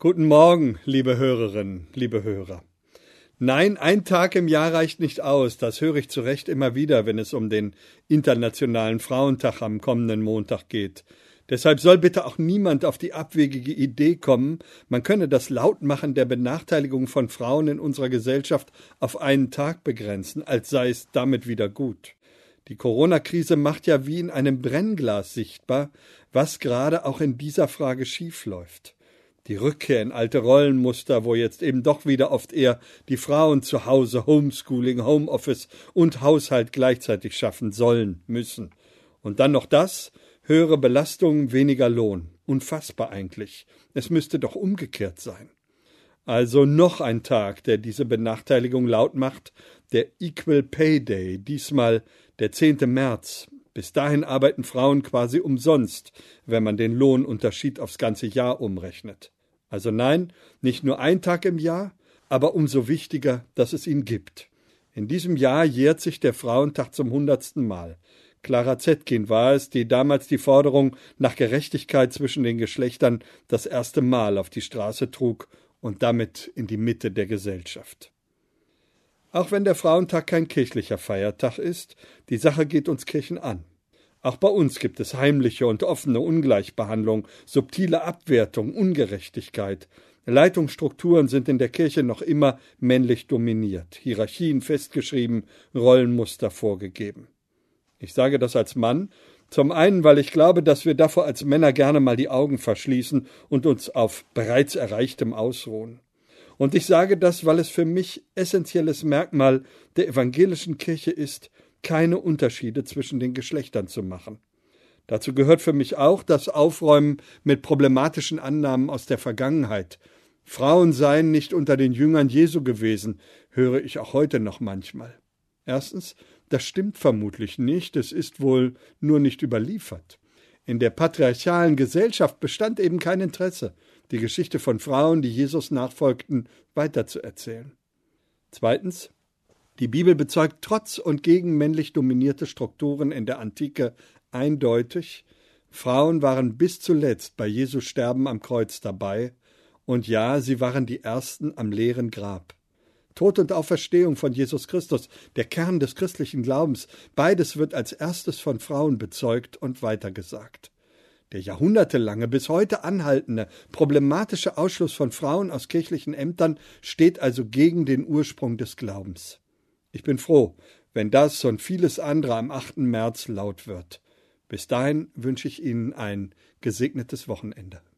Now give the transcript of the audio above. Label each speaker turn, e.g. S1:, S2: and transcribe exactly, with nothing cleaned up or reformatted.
S1: Guten Morgen, liebe Hörerinnen, liebe Hörer. Nein, ein Tag im Jahr reicht nicht aus. Das höre ich zu Recht immer wieder, wenn es um den Internationalen Frauentag am kommenden Montag geht. Deshalb soll bitte auch niemand auf die abwegige Idee kommen, man könne das Lautmachen der Benachteiligung von Frauen in unserer Gesellschaft auf einen Tag begrenzen, als sei es damit wieder gut. Die Corona-Krise macht ja wie in einem Brennglas sichtbar, was gerade auch in dieser Frage schiefläuft. Die Rückkehr in alte Rollenmuster, wo jetzt eben doch wieder oft eher die Frauen zu Hause Homeschooling, Homeoffice und Haushalt gleichzeitig schaffen sollen, müssen. Und dann noch das, höhere Belastungen, weniger Lohn. Unfassbar eigentlich. Es müsste doch umgekehrt sein. Also noch ein Tag, der diese Benachteiligung laut macht, der Equal Pay Day, diesmal der zehnte März. Bis dahin arbeiten Frauen quasi umsonst, wenn man den Lohnunterschied aufs ganze Jahr umrechnet. Also nein, nicht nur ein Tag im Jahr, aber umso wichtiger, dass es ihn gibt. In diesem Jahr jährt sich der Frauentag zum hundertsten Mal. Clara Zetkin war es, die damals die Forderung nach Gerechtigkeit zwischen den Geschlechtern das erste Mal auf die Straße trug und damit in die Mitte der Gesellschaft. Auch wenn der Frauentag kein kirchlicher Feiertag ist, die Sache geht uns Kirchen an. Auch bei uns gibt es heimliche und offene Ungleichbehandlung, subtile Abwertung, Ungerechtigkeit. Leitungsstrukturen sind in der Kirche noch immer männlich dominiert, Hierarchien festgeschrieben, Rollenmuster vorgegeben. Ich sage das als Mann, zum einen, weil ich glaube, dass wir davor als Männer gerne mal die Augen verschließen und uns auf bereits Erreichtem ausruhen. Und ich sage das, weil es für mich essentielles Merkmal der evangelischen Kirche ist, keine Unterschiede zwischen den Geschlechtern zu machen. Dazu gehört für mich auch das Aufräumen mit problematischen Annahmen aus der Vergangenheit. Frauen seien nicht unter den Jüngern Jesu gewesen, höre ich auch heute noch manchmal. Erstens, das stimmt vermutlich nicht, es ist wohl nur nicht überliefert. In der patriarchalen Gesellschaft bestand eben kein Interesse, die Geschichte von Frauen, die Jesus nachfolgten, weiterzuerzählen. Zweitens, die Bibel bezeugt trotz und gegen männlich dominierte Strukturen in der Antike eindeutig, Frauen waren bis zuletzt bei Jesu Sterben am Kreuz dabei, und ja, sie waren die Ersten am leeren Grab. Tod und Auferstehung von Jesus Christus, der Kern des christlichen Glaubens, beides wird als erstes von Frauen bezeugt und weitergesagt. Der jahrhundertelange, bis heute anhaltende, problematische Ausschluss von Frauen aus kirchlichen Ämtern steht also gegen den Ursprung des Glaubens. Ich bin froh, wenn das und vieles andere am achten März laut wird. Bis dahin wünsche ich Ihnen ein gesegnetes Wochenende.